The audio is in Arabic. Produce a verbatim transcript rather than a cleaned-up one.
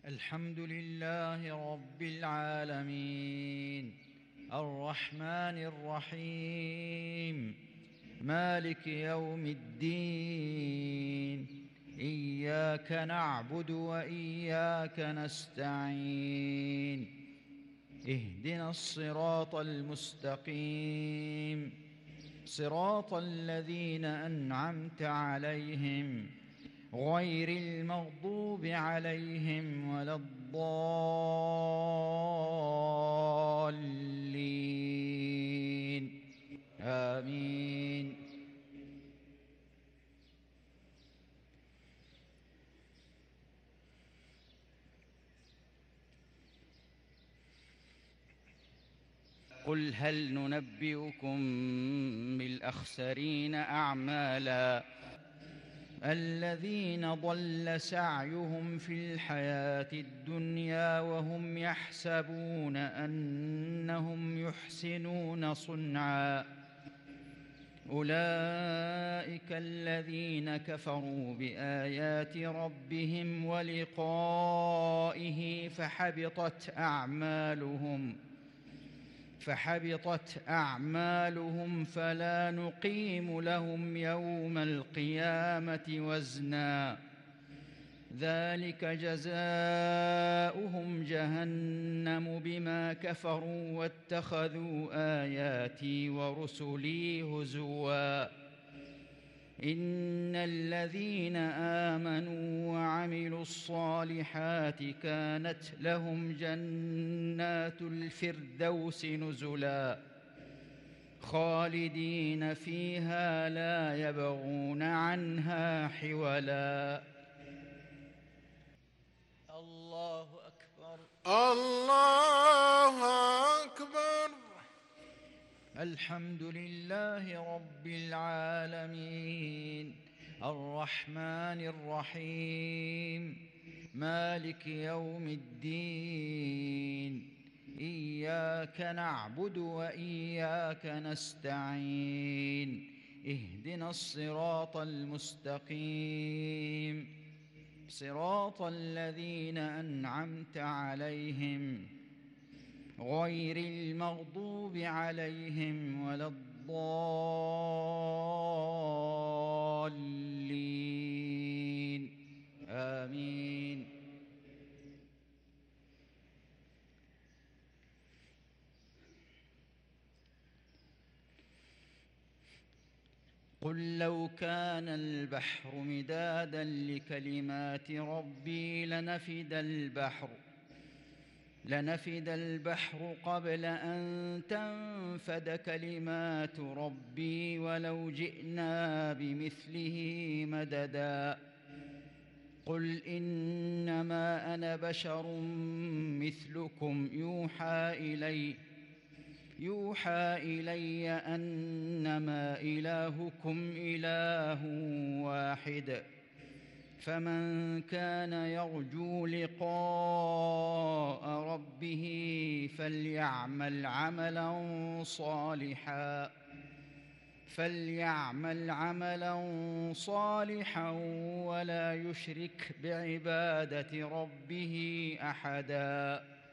الحمد لله رب العالمين الرحمن الرحيم مالك يوم الدين إياك نعبد وإياك نستعين اهدنا الصراط المستقيم صراط الذين أنعمت عليهم غير المغضوب عليهم ولا الضالين آمين. قل هل ننبئكم بالأخسرين أعمالا الذين ضل سعيهم في الحياة الدنيا وهم يحسبون أنهم يحسنون صنعا أولئك الذين كفروا بآيات ربهم ولقائه فحبطت أعمالهم فحبطت أعمالهم فلا نقيم لهم يوم القيامة وزنا ذلك جزاؤهم جهنم بما كفروا واتخذوا آياتي ورسلي هزوا إن الذين آمنوا وعملوا الصالحات كانت لهم جنات الفردوس نزلا خالدين فيها لا يبغون عنها حولا. الله أكبر الله أكبر. الحمد لله رب العالمين الرحمن الرحيم مالك يوم الدين إياك نعبد وإياك نستعين اهدنا الصراط المستقيم صراط الذين أنعمت عليهم غير المغضوب عليهم ولا الضالين آمين. قل لو كان البحر مدادا لكلمات ربي لنفد البحر لنفد البحر قبل أن تنفد كلمات ربي ولو جئنا بمثله مددا قل إنما أنا بشر مثلكم يوحى إلي يوحى إلي أنما إلهكم إله واحد فمن كان يرجو لقاء ربه فليعمل عملا صالحا فليعمل عملا صالحا ولا يشرك بعبادة ربه أحدا.